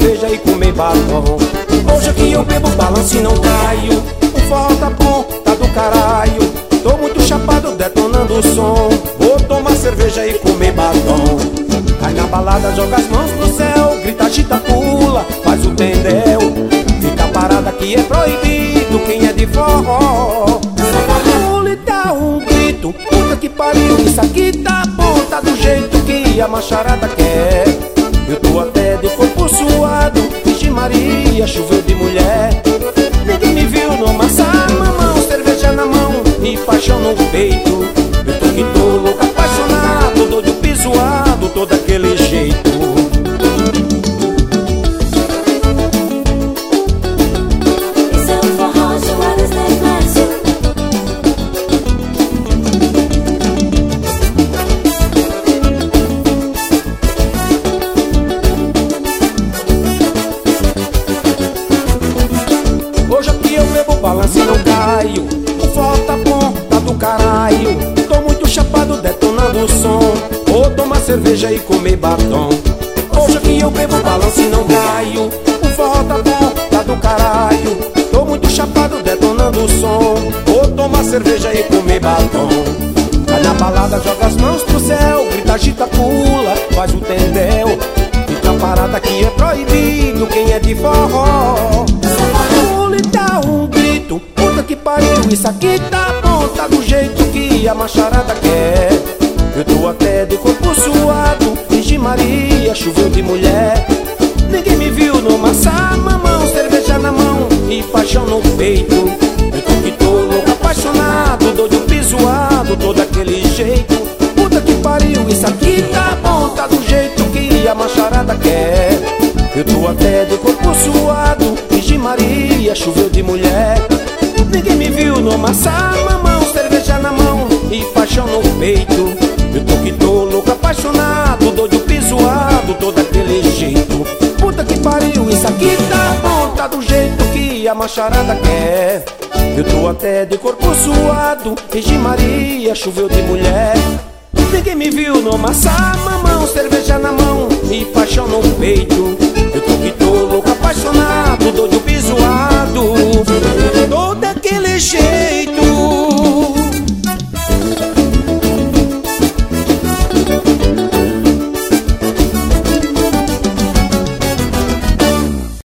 cerveja e comer batom. Hoje aqui eu bebo, balanço e não caio. O forró tá bom, tá do caralho. Tô muito chapado, detonando o som. Vou tomar cerveja e comer batom. Cai na balada, joga as mãos pro céu, grita, agita, pula, faz o tendel. Fica parada que é proibido, quem é de forró pula e dá um grito. Puta que pariu, isso aqui tá bom, tá do jeito que a macharada quer. Eu tô até de corpo suado, Vixe Maria, choveu de mulher. Ninguém me viu no massa, mamão, cerveja na mão e paixão no peito. Eu tô que tô louco, apaixonado, doido, pisoado, tô daquele jeito. Hoje aqui eu bebo, balanço e não caio. O forró tá bom, tá do caralho. Tô muito chapado, detonando o som. Vou tomar cerveja e comer batom. Hoje aqui eu bebo, balanço e não caio. O forró tá bom, tá do caralho. Tô muito chapado, detonando o som. Vou tomar cerveja e comer batom. Vai na balada, joga as mãos pro céu, grita, agita, pula, faz o tendel. Fica parada que é proibido, quem é de forró pula e dá um grito. Puta que pariu, isso aqui tá bom, tá do jeito que a macharada quer. Eu tô até de corpo suado, Vixe Maria, choveu de mulher. Ninguém me viu no massa, mamão, cerveja na mão e paixão no peito. Eu tô que tô louco, apaixonado, doido, pisoado, tô daquele jeito. Puta que pariu, isso aqui tá bom, tá do jeito que a macharada quer. Eu tô até de corpo suado, Vixe Maria, choveu de mulher. Ninguém me viu no massa, mamão, cerveja na mão e paixão no peito. Eu tô que tô louco, apaixonado, doido, pisoado, tô daquele jeito. Puta que pariu, isso aqui tá bom, tá do jeito que a macharada quer. Eu tô até de corpo suado, Vixe Maria, choveu de mulher. Ninguém me viu no massa, mamão, cerveja na mão e paixão no peito. Eu tô que tô louco, apaixonado.